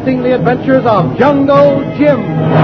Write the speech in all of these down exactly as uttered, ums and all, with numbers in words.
presenting the adventures of Jungle Jim.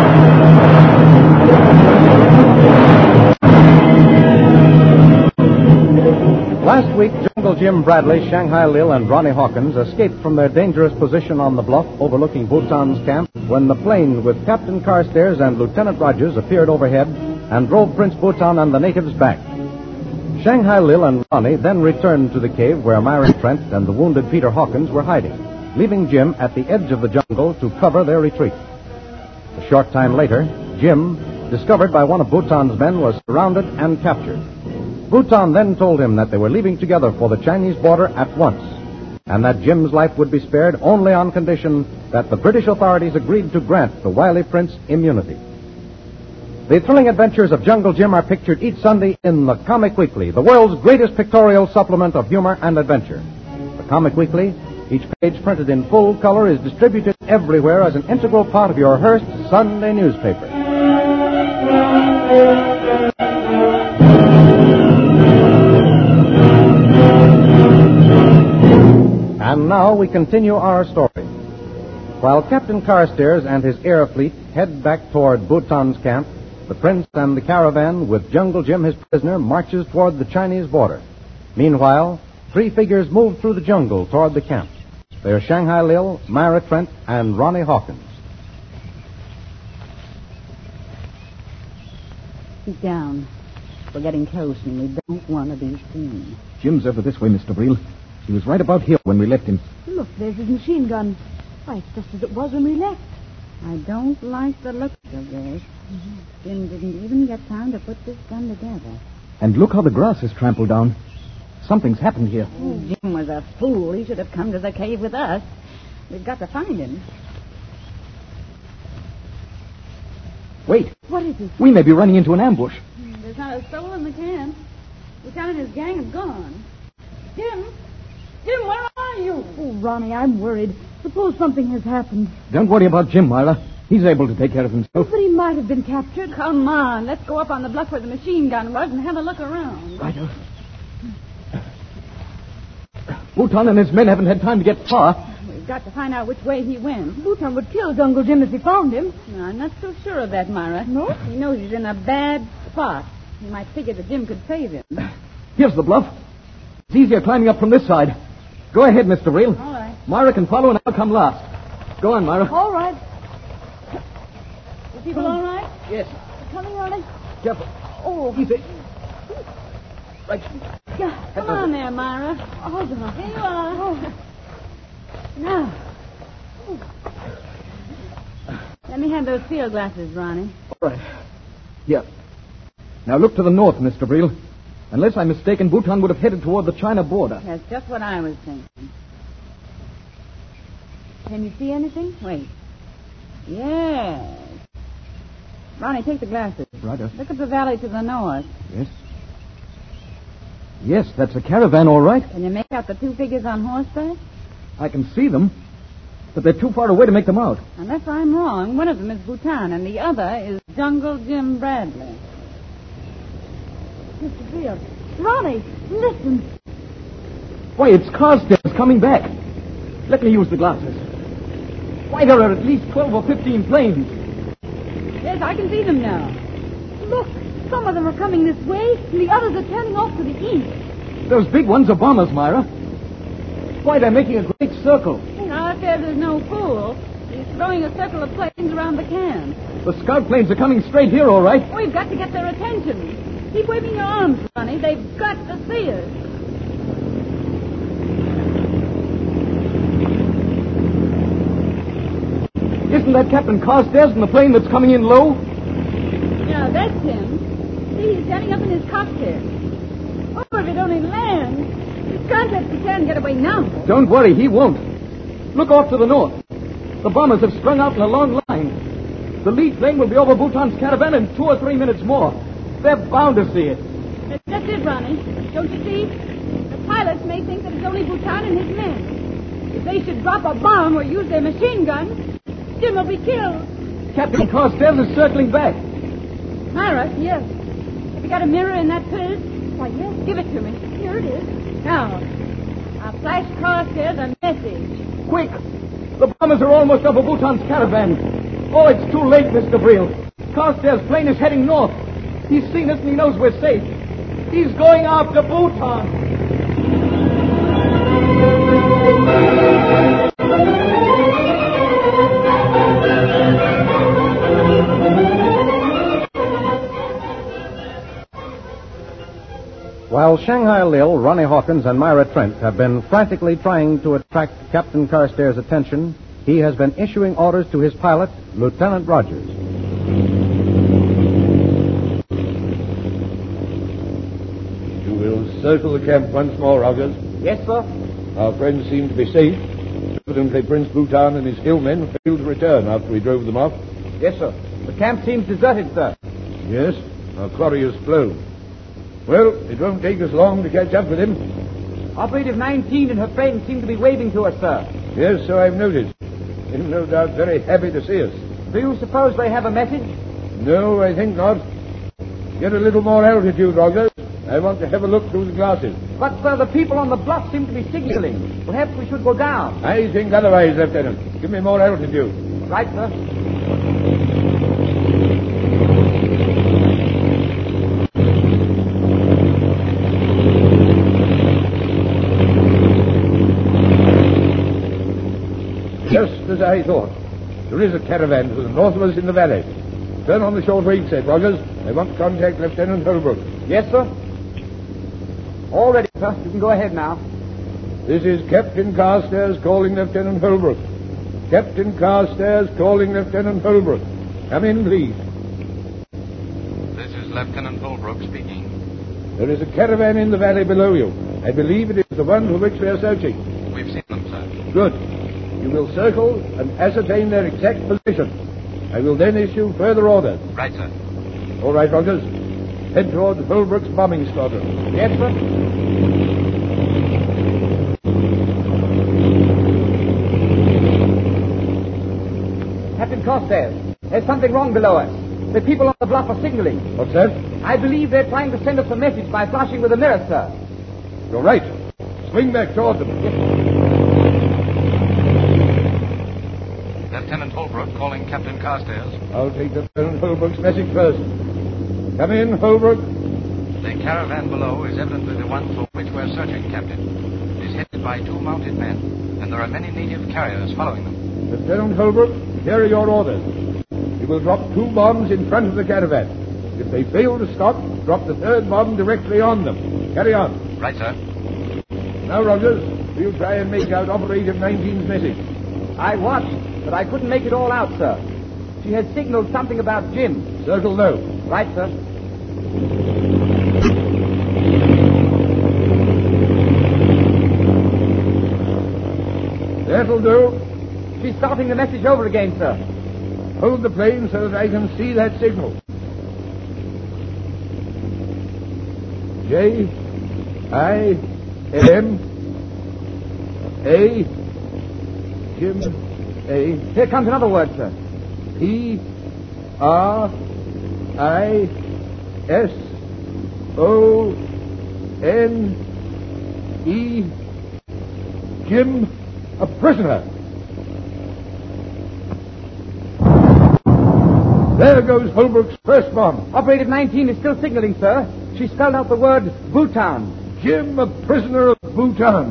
Last week, Jungle Jim Bradley, Shanghai Lil, and Ronnie Hawkins escaped from their dangerous position on the bluff overlooking Bhutan's camp when the plane with Captain Carstairs and Lieutenant Rogers appeared overhead and drove Prince Bhutan and the natives back. Shanghai Lil and Ronnie then returned to the cave where Myra Trent and the wounded Peter Hawkins were hiding, leaving Jim at the edge of the jungle to cover their retreat. A short time later, Jim, discovered by one of Bhutan's men, was surrounded and captured. Bhutan then told him that they were leaving together for the Chinese border at once, and that Jim's life would be spared only on condition that the British authorities agreed to grant the wily prince immunity. The thrilling adventures of Jungle Jim are pictured each Sunday in the Comic Weekly, the world's greatest pictorial supplement of humor and adventure. The Comic Weekly, each page printed in full color, is distributed everywhere as an integral part of your Hearst Sunday newspaper. And now we continue our story. While Captain Carstairs and his air fleet head back toward Bhutan's camp, the prince and the caravan, with Jungle Jim, his prisoner, marches toward the Chinese border. Meanwhile, three figures move through the jungle toward the camp. They are Shanghai Lil, Myra Trent, and Ronnie Hawkins. Keep down. We're getting close, and we don't want to be seen. Jim's over this way, Mister Breel. He was right about here when we left him. Look, there's his machine gun. Why, it's just as it was when we left. I don't like the look of this. Mm-hmm. Jim didn't even get time to put this gun together. And look how the grass is trampled down. Something's happened here. Oh, Jim was a fool. He should have come to the cave with us. We've got to find him. Wait. What is it? We may be running into an ambush. There's not a soul in the camp. Lieutenant and his gang have gone. Jim! Jim, where are you? Oh, Ronnie, I'm worried. Suppose something has happened. Don't worry about Jim, Myra. He's able to take care of himself. But he might have been captured. Come on, let's go up on the bluff where the machine gun was and have a look around. Righto. Bhutan and his men haven't had time to get far. We've got to find out which way he went. Bhutan would kill Jungle Jim if he found him. No, I'm not so sure of that, Myra. No? He knows he's in a bad spot. He might figure that Jim could save him. Here's the bluff. It's easier climbing up from this side. Go ahead, Mister Breel. All right. Myra can follow and I'll come last. Go on, Myra. All right. You people all right? Yes. Coming, Ronnie? Careful. Oh. Easy. Right. Yeah. Come on there, Myra. Hold on. Here you are. Oh. Now. Let me have those field glasses, Ronnie. All right. Here. Now look to the north, Mister Breel. Unless I'm mistaken, Bhutan would have headed toward the China border. That's just what I was thinking. Can you see anything? Wait. Yes. Ronnie, take the glasses. Right. uh, Look at the valley to the north. Yes. Yes, that's a caravan, all right. Can you make out the two figures on horseback? I can see them, but they're too far away to make them out. Unless I'm wrong, one of them is Bhutan and the other is Jungle Jim Bradley. Mister Breel. Ronnie, listen. Why, it's Carstairs coming back. Let me use the glasses. Why, there are at least twelve or fifteen planes. Yes, I can see them now. Look, some of them are coming this way, and the others are turning off to the east. Those big ones are bombers, Myra. Why, they're making a great circle. Carstairs is no fool. He's throwing a circle of planes around the camp. The scout planes are coming straight here, all right. We've got to get their attention. Keep waving your arms, Ronnie. They've got to see us. Isn't that Captain Carstairs in the plane that's coming in low? Yeah, that's him. See, he's standing up in his cockpit. Oh, if it only lands. You can't let Bhutan get away now. Don't worry, he won't. Look off to the north. The bombers have strung out in a long line. The lead plane will be over Bhutan's caravan in two or three minutes more. They're bound to see it. That's, that's it, Ronnie. Don't you see? The pilots may think that it's only Bhutan and his men. If they should drop a bomb or use their machine guns, Jim will be killed. Captain Carstairs is circling back. Myra, yes. Have you got a mirror in that purse? Why, yes. Give it to me. Here it is. Now, I'll flash Carstairs a message. Quick! The bombers are almost over Bhutan's caravan. Oh, it's too late, Mister Brill. Carstairs' plane is heading north. He's seen us and he knows we're safe. He's going after Bhutan. While Shanghai Lil, Ronnie Hawkins, and Myra Trent have been frantically trying to attract Captain Carstairs' attention, he has been issuing orders to his pilot, Lieutenant Rogers. You will circle the camp once more, Rogers. Yes, sir. Our friends seem to be safe. Evidently, Prince Bhutan and his hillmen failed to return after we drove them off. Yes, sir. The camp seems deserted, sir. Yes, our quarry has flown. Well, it won't take us long to catch up with him. Operative nineteen and her friends seem to be waving to us, sir. Yes, so I've noticed. They're no doubt very happy to see us. Do you suppose they have a message? No, I think not. Get a little more altitude, Rogers. I want to have a look through the glasses. But, sir, the people on the bluff seem to be signaling. Perhaps we should go down. I think otherwise, Lieutenant. Give me more altitude. Right, sir. Just as I thought. There is a caravan to the north of us in the valley. Turn on the short wave set, Rogers. I want to contact Lieutenant Holbrook. Yes, sir. All ready, sir. You can go ahead now. This is Captain Carstairs calling Lieutenant Holbrook. Captain Carstairs calling Lieutenant Holbrook. Come in, please. This is Lieutenant Holbrook speaking. There is a caravan in the valley below you. I believe it is the one for which we are searching. We've seen them, sir. Good. You will circle and ascertain their exact position. I will then issue further orders. Right, sir. All right, Rogers. Head toward Holbrook's bombing squadron. Yes, sir. Captain Carstairs, there's something wrong below us. The people on the bluff are signaling. What's that? I believe they're trying to send us a message by flashing with a mirror, sir. You're right. Swing back toward them. Lieutenant Holbrook calling Captain Carstairs. I'll take Lieutenant Holbrook's message first. Come in, Holbrook. The caravan below is evidently the one for which we're searching, Captain. It is headed by two mounted men, and there are many native carriers following them. Lieutenant Holbrook, here are your orders. You will drop two bombs in front of the caravan. If they fail to stop, drop the third bomb directly on them. Carry on. Right, sir. Now, Rogers, we'll try and make out Operative nineteen's message. I watched, but I couldn't make it all out, sir. She had signaled something about Jim. Circle low. Right, sir. That'll do. She's starting the message over again, sir. Hold the plane so that I can see that signal. J I M A Jim A. Here comes another word, sir. P R I S O N E Jim, a prisoner. There goes Holbrook's first bomb. Operative nineteen is still signaling, sir. She spelled out the word Bhutan. Jim, a prisoner of Bhutan.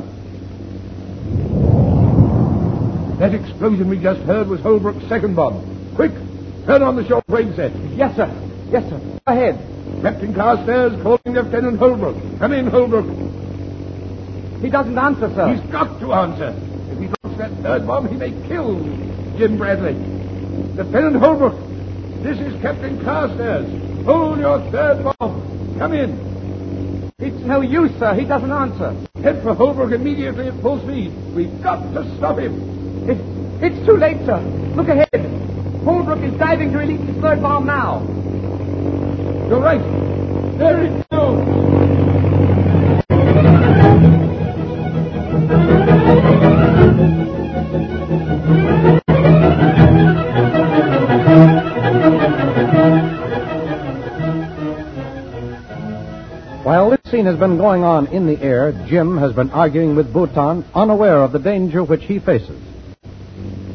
That explosion we just heard was Holbrook's second bomb. Quick, turn on the short wave set. Yes, sir. Yes, sir. Go ahead. Captain Carstairs calling Lieutenant Holbrook. Come in, Holbrook. He doesn't answer, sir. He's got to answer. If he drops that third bomb, he may kill Jim Bradley. Lieutenant Holbrook, this is Captain Carstairs. Hold your third bomb. Come in. It's no use, sir. He doesn't answer. Head for Holbrook immediately at full speed. We've got to stop him. It, it's too late, sir. Look ahead. Holbrook is diving to release his third bomb now. You're right. There it goes. While this scene has been going on in the air, Jim has been arguing with Bhutan, unaware of the danger which he faces.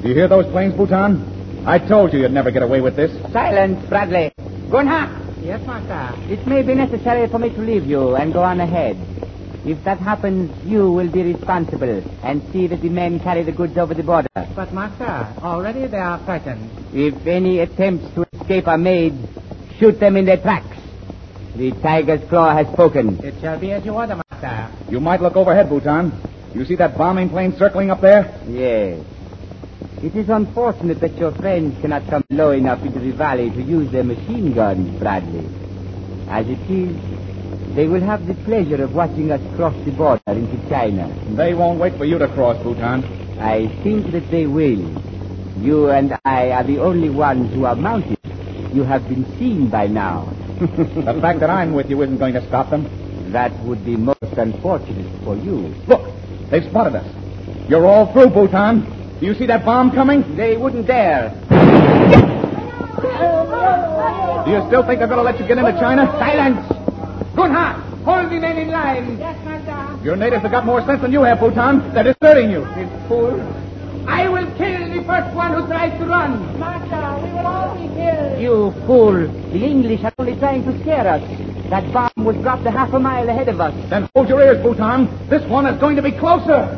Do you hear those planes, Bhutan? I told you you'd never get away with this. Silence, Bradley. Gunha! Yes, master. It may be necessary for me to leave you and go on ahead. If that happens, you will be responsible and see that the men carry the goods over the border. But, master, already they are frightened. If any attempts to escape are made, shoot them in their tracks. The tiger's claw has spoken. It shall be as you order, master. You might look overhead, Bhutan. You see that bombing plane circling up there? Yes. It is unfortunate that your friends cannot come low enough into the valley to use their machine guns, Bradley. As it is, they will have the pleasure of watching us cross the border into China. They won't wait for you to cross, Bhutan. I think that they will. You and I are the only ones who are mounted. You have been seen by now. The fact that I'm with you isn't going to stop them. That would be most unfortunate for you. Look, they've spotted us. You're all through, Bhutan. Do you see that bomb coming? They wouldn't dare. Do you still think they're going to let you get into China? Silence! Gunha! Hold the men in line. Yes, master. Your natives have got more sense than you have, Bhutan. They're deserting you. You fool. I will kill the first one who tries to run. Master, we will all be killed. You fool. The English are only trying to scare us. That bomb was dropped a half a mile ahead of us. Then hold your ears, Bhutan. This one is going to be closer.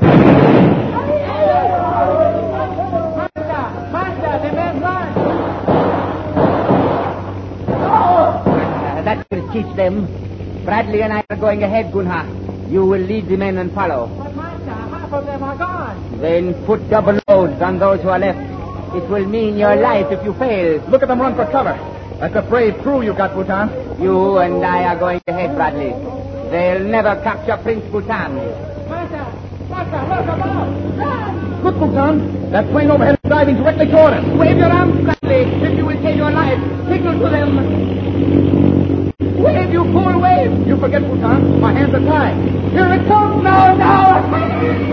Master, master, the men run. Uh, that will teach them. Bradley and I are going ahead, Gunha. You will lead the men and follow. But, master, half of them are gone. Then put double loads on those who are left. It will mean your life if you fail. Look at them run for cover. That's a brave crew you got, Bhutan. You and I are going ahead, Bradley. They'll never capture Prince Bhutan. Master, master, look above. Run. Look, Bhutan. That plane overhead is diving directly toward us. Wave your arms, Bradley, if you will save your life. Signal to them. Wave, you fool, wave. You forget, Bhutan. My hands are tied. Here it comes. No, no.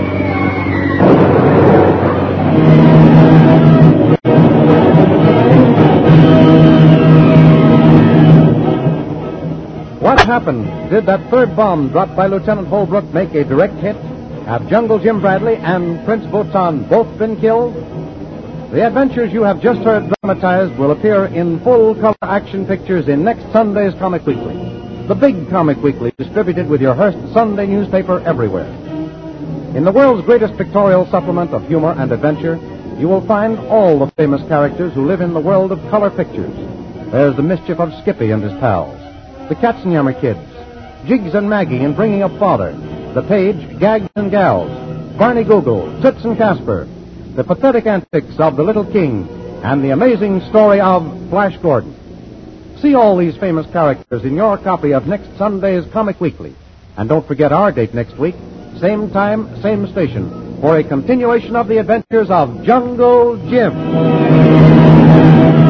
What happened? Did that third bomb dropped by Lieutenant Holbrook make a direct hit? Have Jungle Jim Bradley and Prince Bhutan both been killed? The adventures you have just heard dramatized will appear in full-color action pictures in next Sunday's Comic Weekly, the big Comic Weekly distributed with your Hearst Sunday newspaper everywhere. In the world's greatest pictorial supplement of humor and adventure, you will find all the famous characters who live in the world of color pictures. There's the mischief of Skippy and his pals, the Katzenjammer Kids, Jiggs and Maggie in Bringing Up Father, the Page, Gags and Gals, Barney Google, Toots and Casper, the pathetic antics of the Little King, and the amazing story of Flash Gordon. See all these famous characters in your copy of next Sunday's Comic Weekly. And don't forget our date next week, same time, same station, for a continuation of the adventures of Jungle Jim.